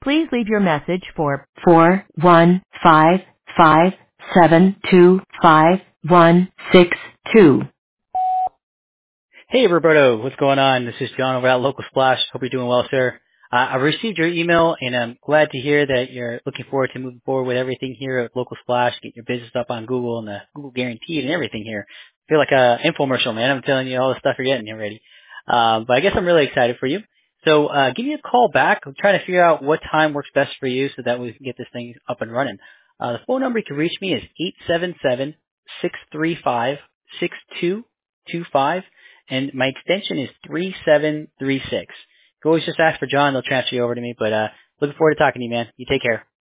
Please leave your message for 41557255162. Hey, Roberto, what's going on? This is John over at Local Splash. Hope you're doing well, sir. I received your email, and I'm glad to hear that you're looking forward to moving forward with everything here at Local Splash, get your business up on Google and the Google Guaranteed and everything here. I feel like a infomercial, man. I'm telling you all the stuff you're getting here ready. But I guess I'm really excited for you. So give me a call back. I'm trying to figure out what time works best for you so that we can get this thing up and running. The phone number you can reach me is 877-635-6225. And my extension is 3736. You can always just ask for John. They'll transfer you over to me. But looking forward to talking to you, man. You take care.